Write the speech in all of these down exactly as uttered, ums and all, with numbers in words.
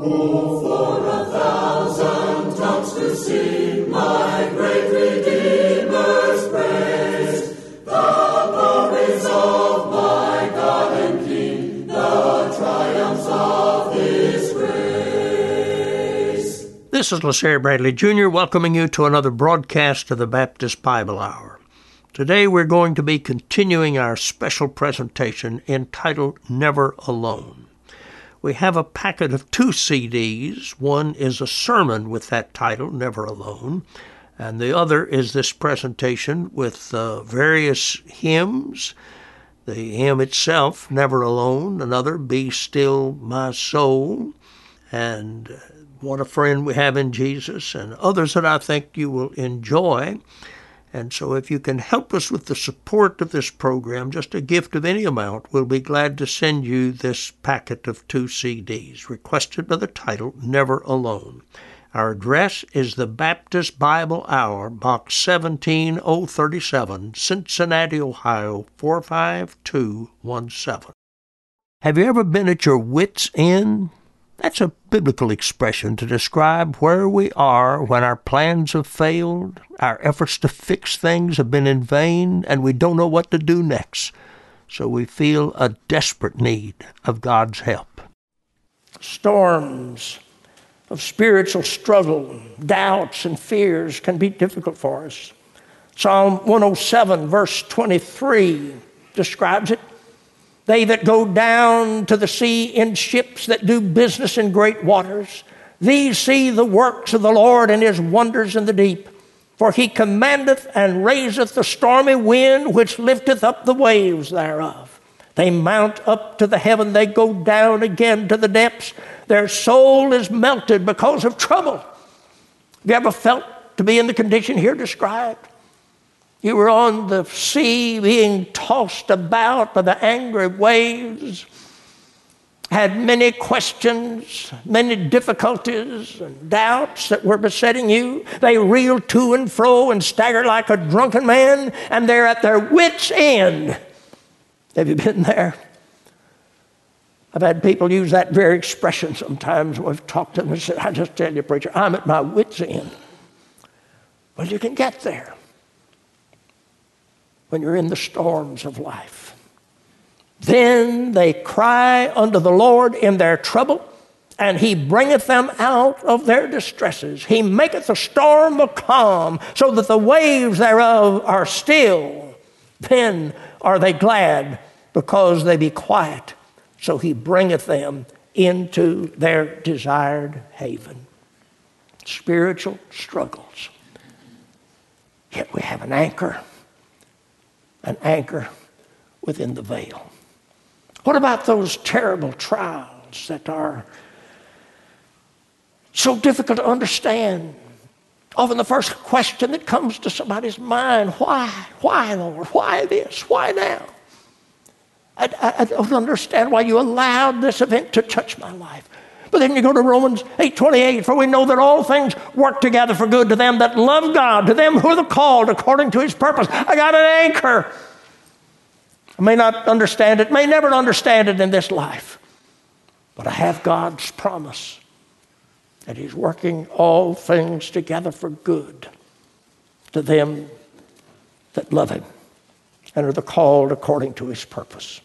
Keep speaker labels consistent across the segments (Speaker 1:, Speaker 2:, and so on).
Speaker 1: This is LaSalle Bradley Junior welcoming you to another broadcast of the Baptist Bible Hour. Today we're going to be continuing our special presentation entitled Never Alone. We have a packet of two C Ds. One is a sermon with that title, Never Alone, and the other is this presentation with uh, various hymns. The hymn itself, Never Alone, another, Be Still My Soul, and What a Friend We Have in Jesus, and others that I think you will enjoy. And so if you can help us with the support of this program, just a gift of any amount, we'll be glad to send you this packet of two C Ds, requested by the title, Never Alone. Our address is the Baptist Bible Hour, Box seventeen oh thirty-seven, Cincinnati, Ohio, four five two one seven. Have you ever been at your wit's end? That's a biblical expression to describe where we are when our plans have failed, our efforts to fix things have been in vain, and we don't know what to do next. So we feel a desperate need of God's help. Storms of spiritual struggle, doubts, and fears can be difficult for us. Psalm one oh seven, verse twenty-three describes it. They that go down to the sea in ships that do business in great waters, these see the works of the Lord and his wonders in the deep. For he commandeth and raiseth the stormy wind, which lifteth up the waves thereof. They mount up to the heaven, they go down again to the depths. Their soul is melted because of trouble. Have you ever felt to be in the condition here described? You were on the sea being tossed about by the angry waves, had many questions, many difficulties and doubts that were besetting you. They reel to and fro and stagger like a drunken man, and they're at their wits' end. Have you been there? I've had people use that very expression sometimes when we've talked to them and said, I just tell you, preacher, I'm at my wits' end. Well, you can get there when you're in the storms of life. Then they cry unto the Lord in their trouble, and he bringeth them out of their distresses. He maketh the storm a calm, so that the waves thereof are still. Then are they glad, because they be quiet. So he bringeth them into their desired haven. Spiritual struggles. Yet we have an anchor. An anchor within the veil. What about those terrible trials that are so difficult to understand? Often the first question that comes to somebody's mind, why? Why, Lord? Why this? Why now? I, I, I don't understand why you allowed this event to touch my life. But then you go to Romans eight twenty-eight, for we know that all things work together for good to them that love God, to them who are the called according to his purpose. I got an anchor. I may not understand it, may never understand it in this life, but I have God's promise that he's working all things together for good to them that love him and are the called according to his purpose.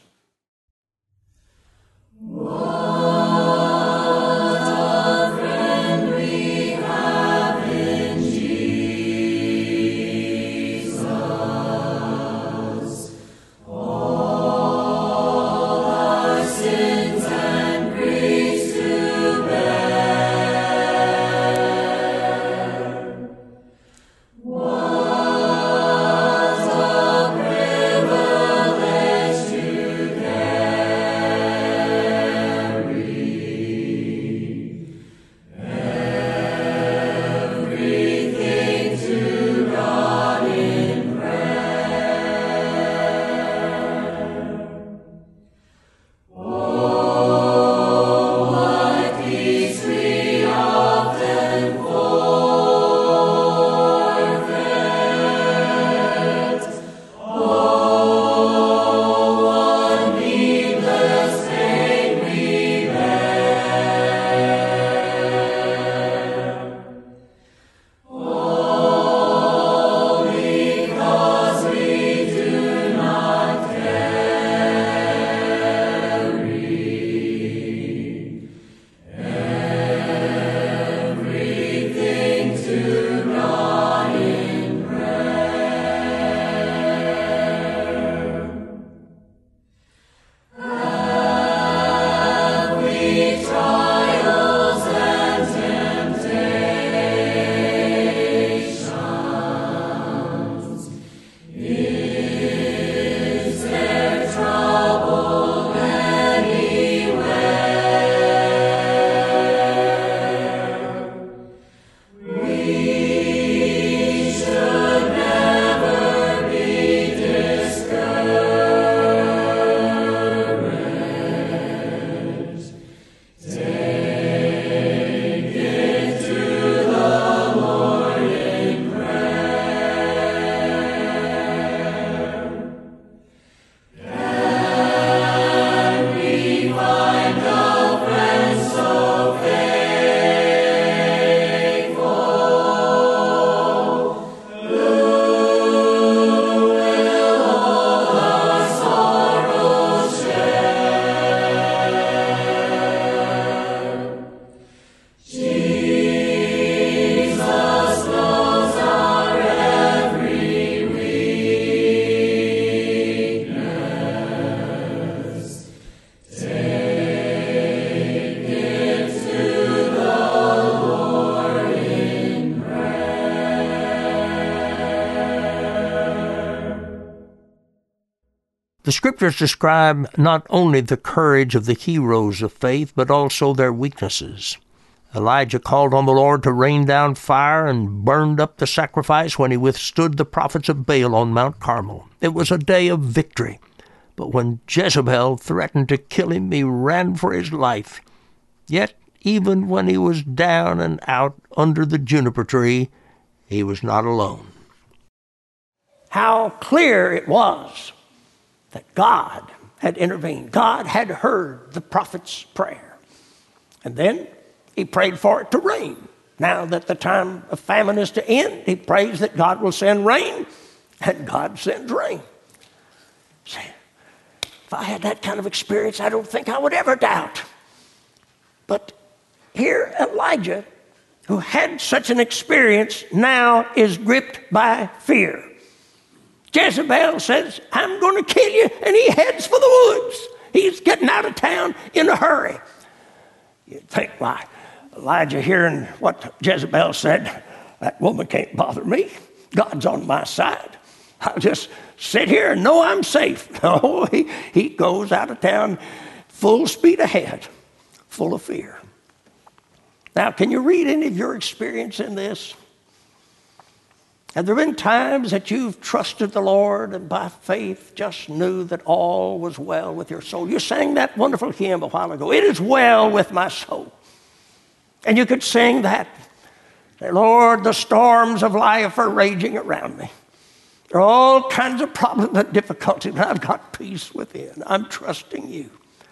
Speaker 1: Scriptures describe not only the courage of the heroes of faith, but also their weaknesses. Elijah called on the Lord to rain down fire and burned up the sacrifice when he withstood the prophets of Baal on Mount Carmel. It was a day of victory. But when Jezebel threatened to kill him, he ran for his life. Yet, even when he was down and out under the juniper tree, he was not alone. How clear it was that God had intervened. God had heard the prophet's prayer. And then he prayed for it to rain. Now that the time of famine is to end, he prays that God will send rain, and God sends rain. See, if I had that kind of experience, I don't think I would ever doubt. But here Elijah, who had such an experience, now is gripped by fear. Jezebel says, I'm going to kill you, and he heads for the woods. He's getting out of town in a hurry. You'd think, why, Elijah hearing what Jezebel said, that woman can't bother me. God's on my side. I'll just sit here and know I'm safe. No, he, he goes out of town full speed ahead, full of fear. Now, can you read any of your experience in this? Have there been times that you've trusted the Lord and by faith just knew that all was well with your soul? You sang that wonderful hymn a while ago, It Is Well With My Soul. And you could sing that. Say, Lord, the storms of life are raging around me. There are all kinds of problems and difficulties, but I've got peace within. I'm trusting you.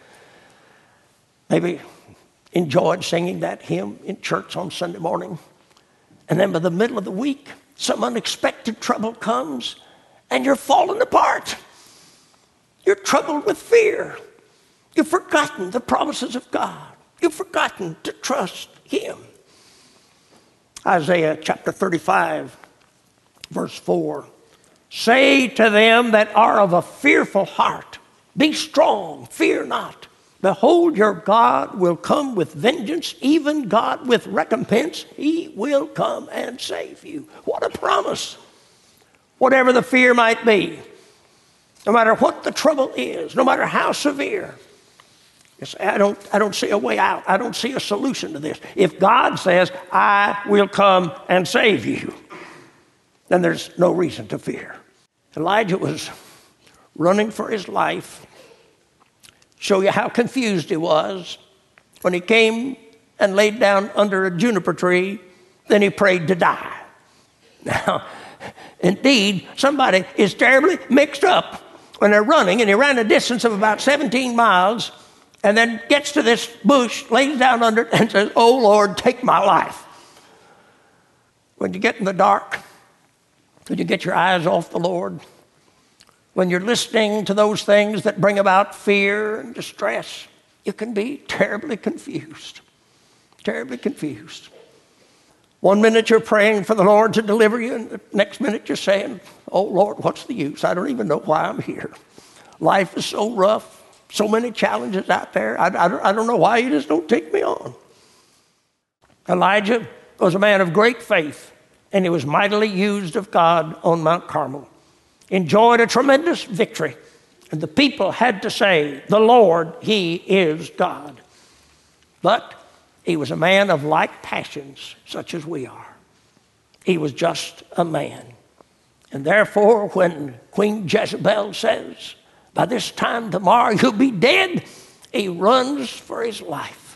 Speaker 1: Maybe enjoyed singing that hymn in church on Sunday morning. And then by the middle of the week, some unexpected trouble comes and you're falling apart. You're troubled with fear. You've forgotten the promises of God. You've forgotten to trust him. Isaiah chapter thirty-five, verse four. Say to them that are of a fearful heart, be strong, fear not. Behold, your God will come with vengeance, even God with recompense. He will come and save you. What a promise. Whatever the fear might be, no matter what the trouble is, no matter how severe, you say, I don't, I don't see a way out. I don't see a solution to this. If God says, I will come and save you, then there's no reason to fear. Elijah was running for his life. Show you how confused he was. When he came and laid down under a juniper tree, then he prayed to die. Now, indeed, somebody is terribly mixed up when they're running, and he ran a distance of about seventeen miles, and then gets to this bush, lays down under it, and says, oh, Lord, take my life. When you get in the dark, when you get your eyes off the Lord, when you're listening to those things that bring about fear and distress, you can be terribly confused, terribly confused. One minute you're praying for the Lord to deliver you, and the next minute you're saying, oh, Lord, what's the use? I don't even know why I'm here. Life is so rough, so many challenges out there. I, I, don't, I don't know why you just don't take me on. Elijah was a man of great faith, and he was mightily used of God on Mount Carmel. Enjoyed a tremendous victory. And the people had to say, the Lord, he is God. But he was a man of like passions, such as we are. He was just a man. And therefore, when Queen Jezebel says, by this time tomorrow you'll be dead, he runs for his life.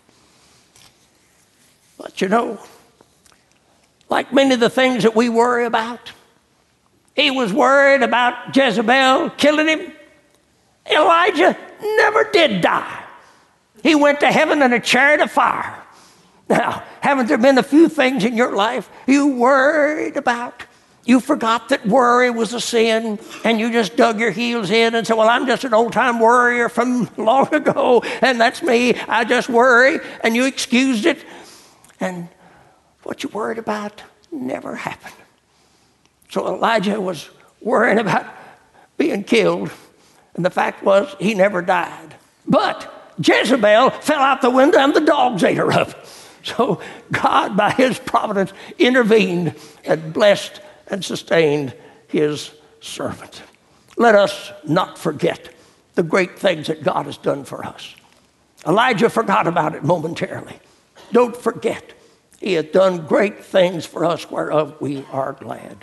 Speaker 1: But you know, like many of the things that we worry about, he was worried about Jezebel killing him. Elijah never did die. He went to heaven in a chariot of fire. Now, haven't there been a few things in your life you worried about? You forgot that worry was a sin, and you just dug your heels in and said, well, I'm just an old-time worrier from long ago, and that's me. I just worry, and you excused it. And what you worried about never happened. So Elijah was worrying about being killed, and the fact was he never died. But Jezebel fell out the window and the dogs ate her up. So God, by his providence, intervened and blessed and sustained his servant. Let us not forget the great things that God has done for us. Elijah forgot about it momentarily. Don't forget, he has done great things for us whereof we are glad.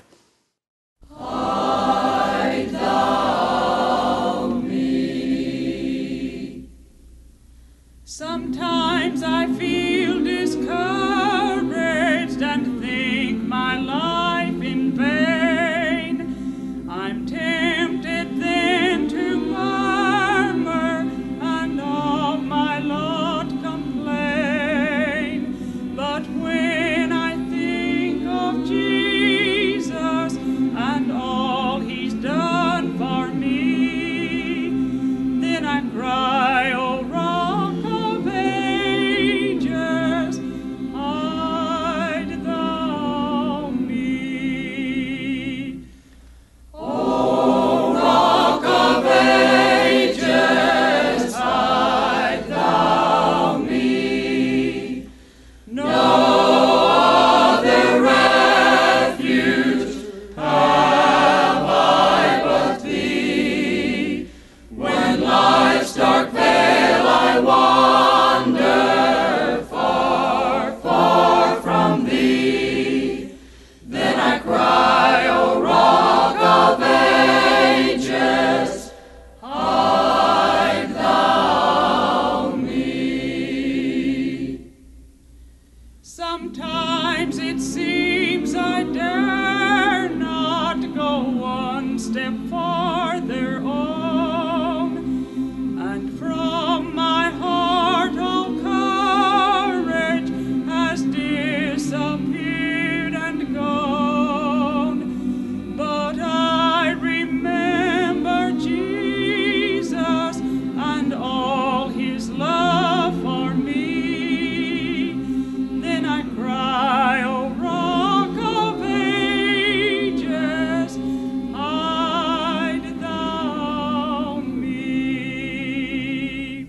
Speaker 2: Hide thou me. Sometimes I feel discouraged and think my life in vain. I'm tempted then to murmur and of my lot complain. But when I think of Jesus and all he's done for me, then I cry, oh Rock of Ages, hide thou me. Oh Rock of Ages, hide thou me. No other refuge have I but thee. When life's dark vale I wander far, far from thee, then I cry, O Rock of Ages, hide thou me. Sometimes it seems I dare not go one step farther on, and from my heart all courage has disappeared and gone. But I remember Jesus and all his love for me, then I cry, O Rock of Ages, hide thou me.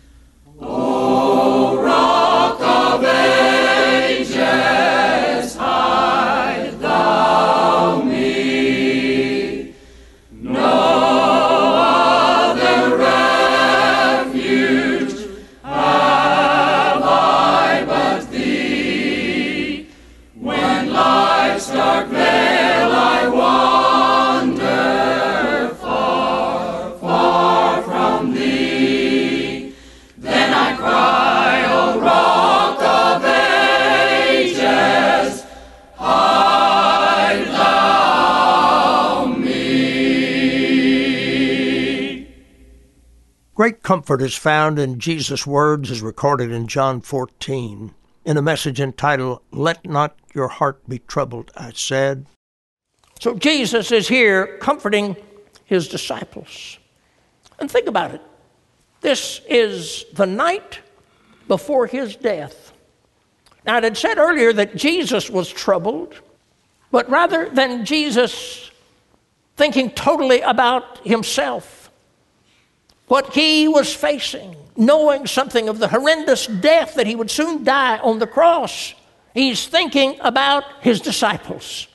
Speaker 2: O Rock of Ages, hide thou me. No other refuge have I but thee. When life's dark vale I wander far, far from thee, then I cry, O Rock of Ages, hide thou me.
Speaker 1: Great comfort is found in Jesus' words as recorded in John fourteen, in a message entitled, Let Not Your Heart Be Troubled, I said. So Jesus is here comforting his disciples. And think about it. This is the night before his death. Now, it had said earlier that Jesus was troubled, but rather than Jesus thinking totally about himself, what he was facing, knowing something of the horrendous death that he would soon die on the cross, he's thinking about his disciples.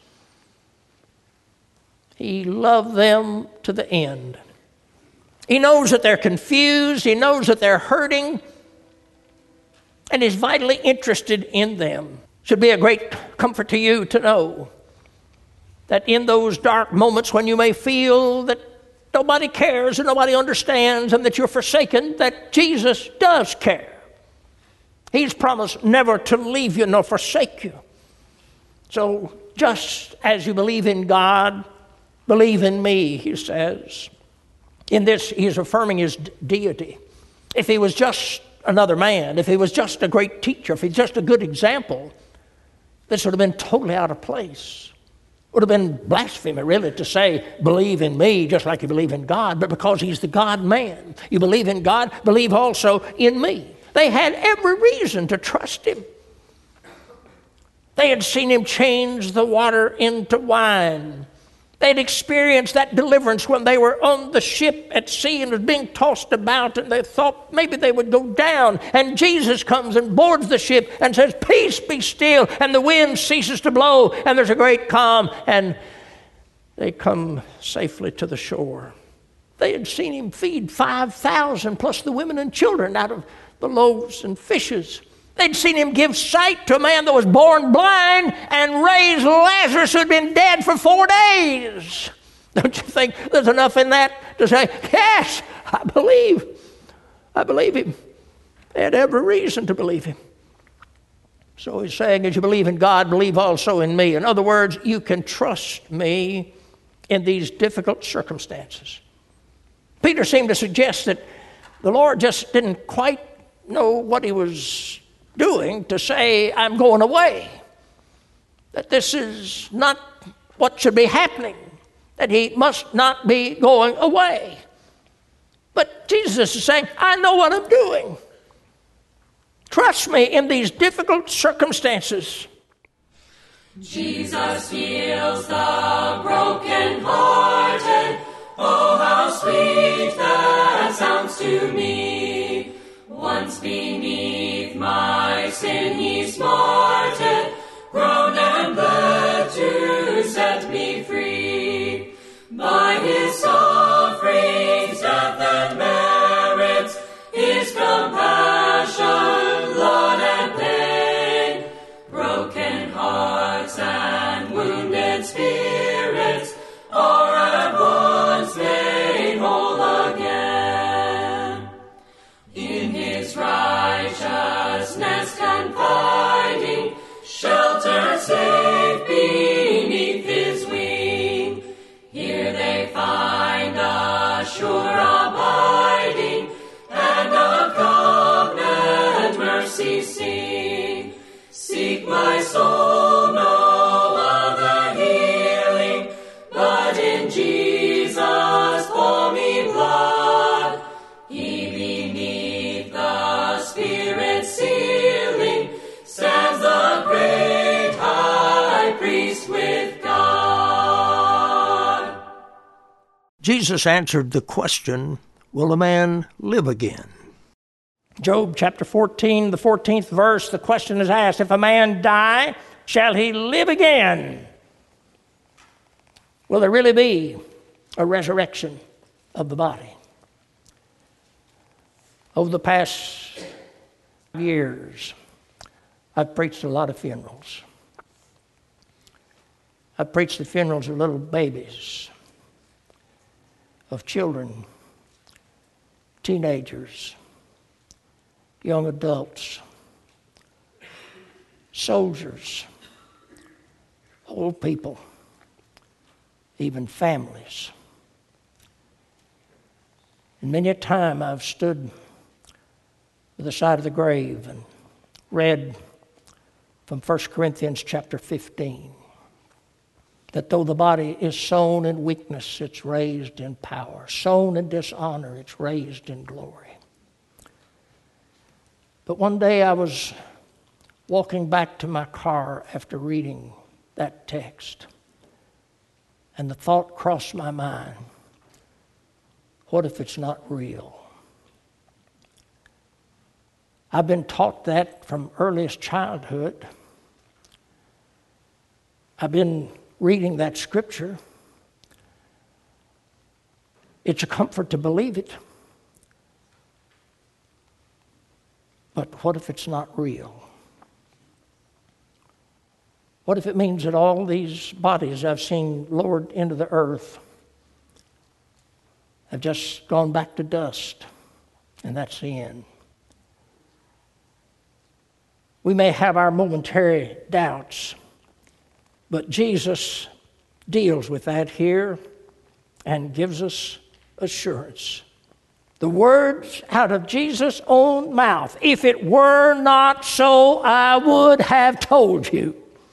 Speaker 1: He loved them to the end. He knows that they're confused. He knows that they're hurting. And is vitally interested in them. Should be a great comfort to you to know that in those dark moments when you may feel that nobody cares and nobody understands and that you're forsaken, that Jesus does care. He's promised never to leave you nor forsake you. So just as you believe in God, believe in me, he says. In this, he is affirming his deity. If he was just another man, if he was just a great teacher, if he's just a good example, this would have been totally out of place. Would have been blasphemy, really, to say, believe in me just like you believe in God, but because he's the God-man. You believe in God, believe also in me. They had every reason to trust him. They had seen him change the water into wine. They had experienced that deliverance when they were on the ship at sea and was being tossed about, and they thought maybe they would go down. And Jesus comes and boards the ship and says, peace, be still, and the wind ceases to blow, and there's a great calm, and they come safely to the shore. They had seen him feed five thousand plus the women and children out of the loaves and fishes. They'd seen him give sight to a man that was born blind and raise Lazarus who had been dead for four days. Don't you think there's enough in that to say, yes, I believe. I believe him. They had every reason to believe him. So he's saying, as you believe in God, believe also in me. In other words, you can trust me in these difficult circumstances. Peter seemed to suggest that the Lord just didn't quite know what he was doing to say, I'm going away. That this is not what should be happening. That he must not be going away. But Jesus is saying, I know what I'm doing. Trust me in these difficult circumstances.
Speaker 2: Jesus heals the broken-hearted. Oh, how sweet that sounds to me. Once beneath my sin he smarted, groaned and bled to set me free. By his sufferings, death and merits, his compassion, blood and pain, broken hearts and wounded spirits are at once made whole again. In his righteousness confiding, sheltered safe beneath his wing, here they find a sure abiding and of covenant mercy sing. Seek my soul no other healing, but in Jesus' balmy blood. He beneath the Spirit's sealing stands the great high priest with God.
Speaker 1: Jesus answered the question, will a man live again? Job chapter fourteen, the fourteenth verse, the question is asked, if a man die, shall he live again? Will there really be a resurrection of the body? Over the past years, I've preached a lot of funerals. I've preached the funerals of little babies, of children, teenagers, young adults, soldiers, old people, even families. And many a time I've stood by the side of the grave and read from First Corinthians chapter fifteen, that though the body is sown in weakness, it's raised in power. Sown in dishonor, it's raised in glory. But one day I was walking back to my car after reading that text, and the thought crossed my mind, what if it's not real? I've been taught that from earliest childhood. I've been reading that scripture. It's a comfort to believe it. But what if it's not real? What if it means that all these bodies I've seen lowered into the earth have just gone back to dust, and that's the end? We may have our momentary doubts, but Jesus deals with that here and gives us assurance. The words out of Jesus' own mouth, if it were not so, I would have told you.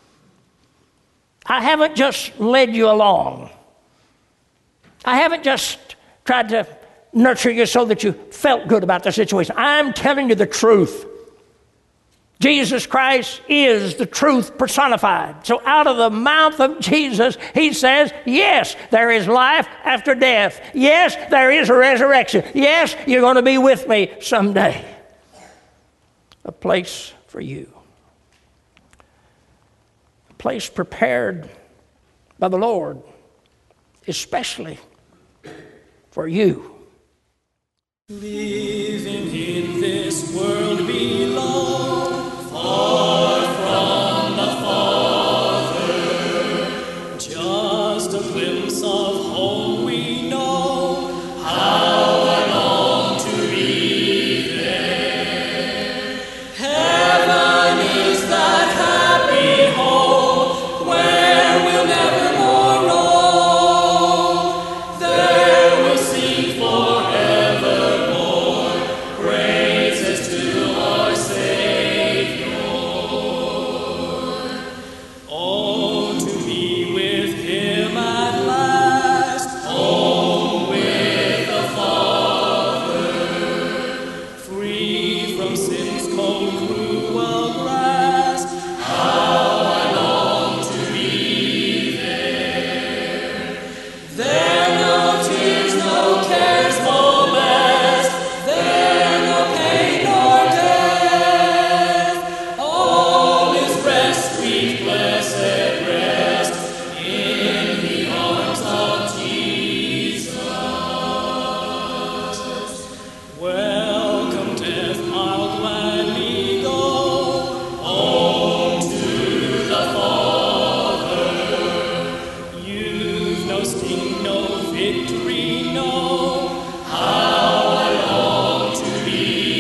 Speaker 1: I haven't just led you along. I haven't just tried to nurture you so that you felt good about the situation. I'm telling you the truth. Jesus Christ is the truth personified. So out of the mouth of Jesus, he says, yes, there is life after death. Yes, there is a resurrection. Yes, you're going to be with me someday. A place for you. A place prepared by the Lord, especially for you.
Speaker 3: Living in this world below, far from the Father, just a glimpse of home we know, how I long to be there. Heaven is that happy home where we'll never more know. There we'll sing forevermore praises to our Savior. Oh, to be with Him at last, home with the Father, free from sin's cold cruel grasp. How I long to be there. There no tears, no cares molest. There no pain nor death. All is rest, sweet blessed rest, in the arms of Jesus. Welcome death, I'll gladly go home to the Father. You've no sting, no victory, no. How I long to be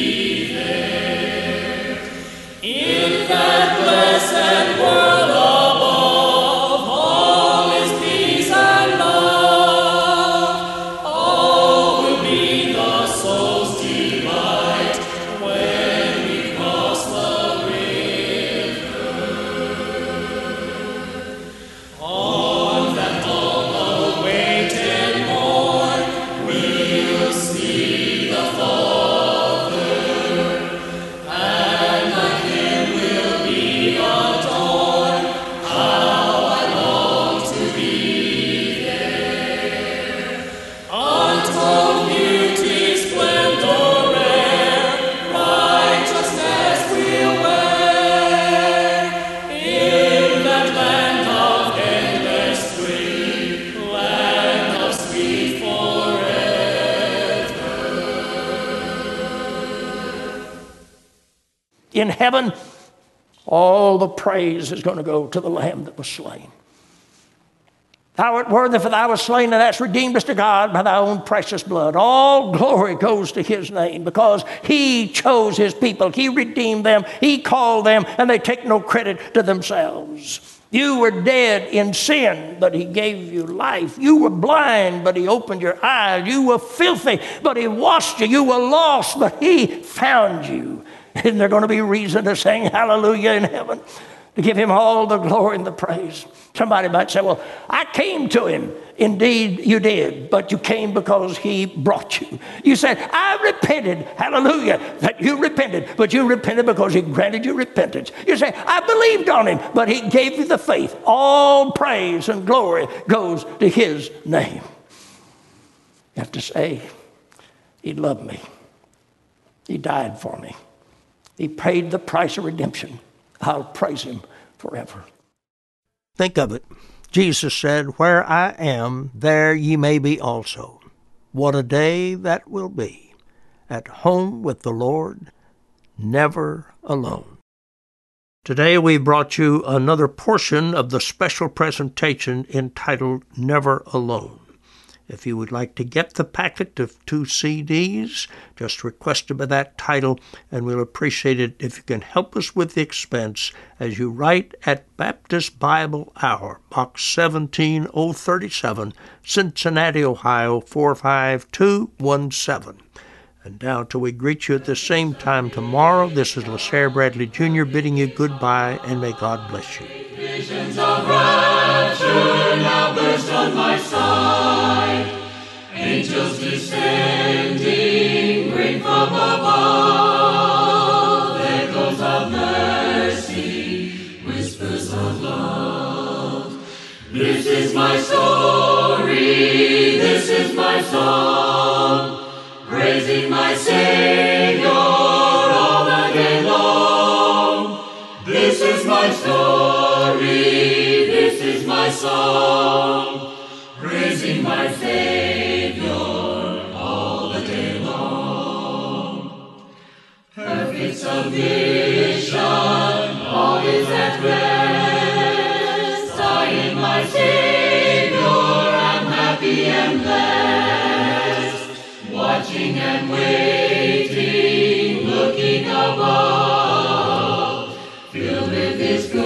Speaker 3: there. In that blessed world above, all is peace and love. All will be the soul's delight when we cross the river. On that long-awaited morn, we'll see the Father, and like Him we'll be adorned. How I long to be there. Untold beauty, splendor rare, righteousness we'll wear. In that land of endless spring, land of sweet forever.
Speaker 1: In heaven, all the praise is going to go to the Lamb that was slain. Thou art worthy, for thou wast slain, and hast redeemed us to God by thy own precious blood. All glory goes to His name, because He chose His people. He redeemed them. He called them, and they take no credit to themselves. You were dead in sin, but He gave you life. You were blind, but He opened your eyes. You were filthy, but He washed you. You were lost, but He found you. Isn't there going to be reason to sing hallelujah in heaven? To give Him all the glory and the praise. Somebody might say, well, I came to Him. Indeed, you did, but you came because He brought you. You said, I repented. Hallelujah, that you repented, but you repented because He granted you repentance. You say, I believed on Him, but He gave you the faith. All praise and glory goes to His name. You have to say, He loved me. He died for me. He paid the price of redemption. I'll praise Him forever. Think of it. Jesus said, where I am, there ye may be also. What a day that will be. At home with the Lord, never alone. Today we brought you another portion of the special presentation entitled Never Alone. If you would like to get the packet of two C Ds, just request it by that title, and we'll appreciate it if you can help us with the expense as you write at Baptist Bible Hour, Box seventeen oh thirty-seven, Cincinnati, Ohio, four five two one seven. And now till we greet you at the same time tomorrow, this is LaSalle Bradley Junior bidding you goodbye, and may God bless you.
Speaker 2: Visions of rapture now burst on my sight. Angels descending bring from above echoes of mercy, whispers of love. This is my story, this is my song, praising my Savior all the day long. This is my story, this is my song, praising my Savior submission, all is at rest. I in my Savior am happy and blessed, watching and waiting, looking above, filled with His good.